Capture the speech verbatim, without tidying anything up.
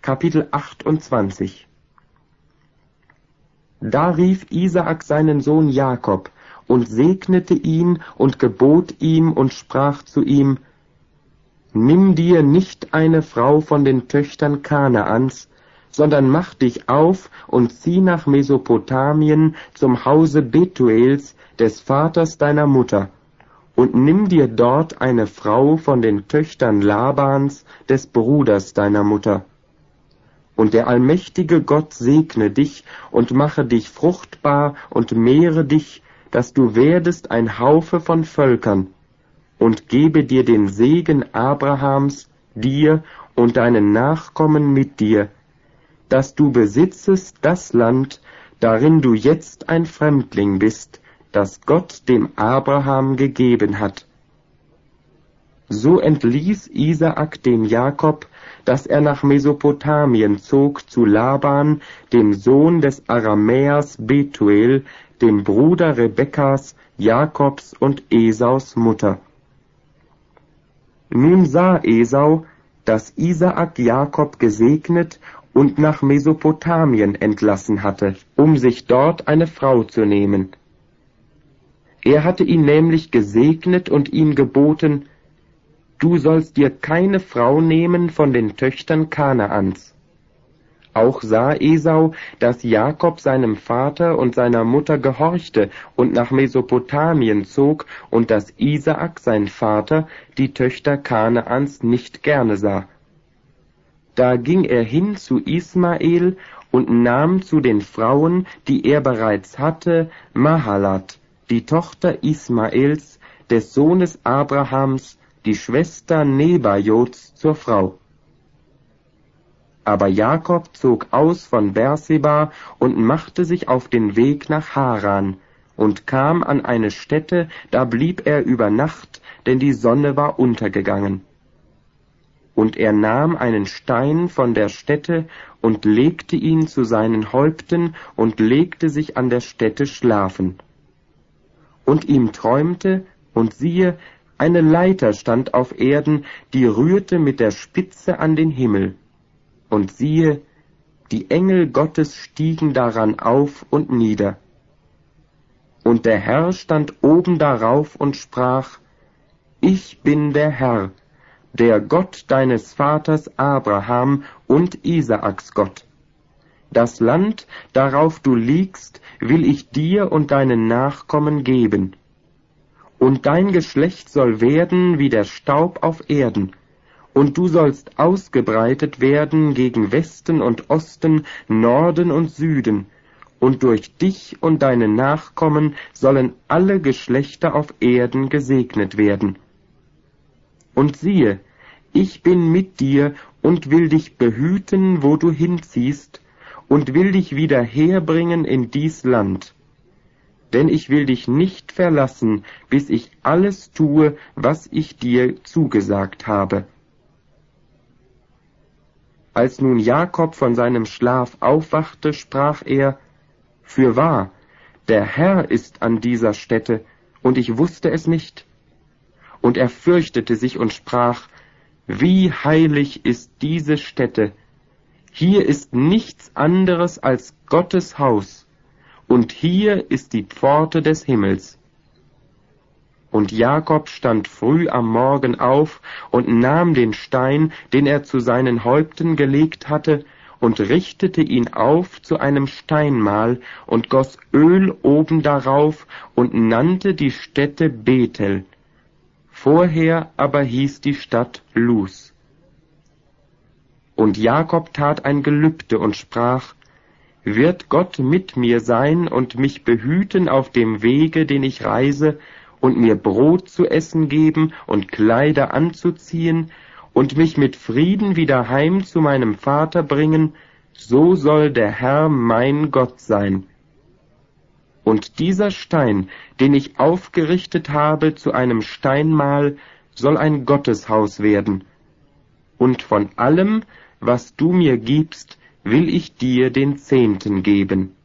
Kapitel achtundzwanzig. Da rief Isaak seinen Sohn Jakob und segnete ihn und gebot ihm und sprach zu ihm: Nimm dir nicht eine Frau von den Töchtern Kanaans, sondern mach dich auf und zieh nach Mesopotamien zum Hause Betuels, des Vaters deiner Mutter, und nimm dir dort eine Frau von den Töchtern Labans, des Bruders deiner Mutter. Und der allmächtige Gott segne dich und mache dich fruchtbar und mehre dich, dass du werdest ein Haufe von Völkern, und gebe dir den Segen Abrahams, dir und deinen Nachkommen mit dir, dass du besitzest das Land, darin du jetzt ein Fremdling bist, das Gott dem Abraham gegeben hat. So entließ Isaak dem Jakob, dass er nach Mesopotamien zog zu Laban, dem Sohn des Aramäers Betuel, dem Bruder Rebekkas, Jakobs und Esaus Mutter. Nun sah Esau, dass Isaak Jakob gesegnet und nach Mesopotamien entlassen hatte, um sich dort eine Frau zu nehmen. Er hatte ihn nämlich gesegnet und ihm geboten: Du sollst dir keine Frau nehmen von den Töchtern Kanaans. Auch sah Esau, dass Jakob seinem Vater und seiner Mutter gehorchte und nach Mesopotamien zog, und dass Isaak, sein Vater, die Töchter Kanaans nicht gerne sah. Da ging er hin zu Ismael und nahm zu den Frauen, die er bereits hatte, Mahalat, die Tochter Ismaels, des Sohnes Abrahams, die Schwester Nebajots, zur Frau. Aber Jakob zog aus von Beerseba und machte sich auf den Weg nach Haran und kam an eine Stätte, da blieb er über Nacht, denn die Sonne war untergegangen. Und er nahm einen Stein von der Stätte und legte ihn zu seinen Häupten und legte sich an der Stätte schlafen. Und ihm träumte, und siehe, eine Leiter stand auf Erden, die rührte mit der Spitze an den Himmel. Und siehe, die Engel Gottes stiegen daran auf und nieder. Und der Herr stand oben darauf und sprach: Ich bin der Herr, der Gott deines Vaters Abraham und Isaaks Gott. Das Land, darauf du liegst, will ich dir und deinen Nachkommen geben. Und dein Geschlecht soll werden wie der Staub auf Erden, und du sollst ausgebreitet werden gegen Westen und Osten, Norden und Süden, und durch dich und deine Nachkommen sollen alle Geschlechter auf Erden gesegnet werden. Und siehe, ich bin mit dir und will dich behüten, wo du hinziehst, und will dich wieder herbringen in dies Land. Denn ich will dich nicht verlassen, bis ich alles tue, was ich dir zugesagt habe. Als nun Jakob von seinem Schlaf aufwachte, sprach er: Fürwahr, der Herr ist an dieser Stätte, und ich wusste es nicht. Und er fürchtete sich und sprach: Wie heilig ist diese Stätte! Hier ist nichts anderes als Gottes Haus, und hier ist die Pforte des Himmels. Und Jakob stand früh am Morgen auf und nahm den Stein, den er zu seinen Häupten gelegt hatte, und richtete ihn auf zu einem Steinmal und goss Öl oben darauf und nannte die Stätte Bethel. Vorher aber hieß die Stadt Luz. Und Jakob tat ein Gelübde und sprach: Wird Gott mit mir sein und mich behüten auf dem Wege, den ich reise, und mir Brot zu essen geben und Kleider anzuziehen, und mich mit Frieden wieder heim zu meinem Vater bringen, so soll der Herr mein Gott sein. Und dieser Stein, den ich aufgerichtet habe zu einem Steinmal, soll ein Gotteshaus werden. Und von allem, was du mir gibst, will ich dir den Zehnten geben.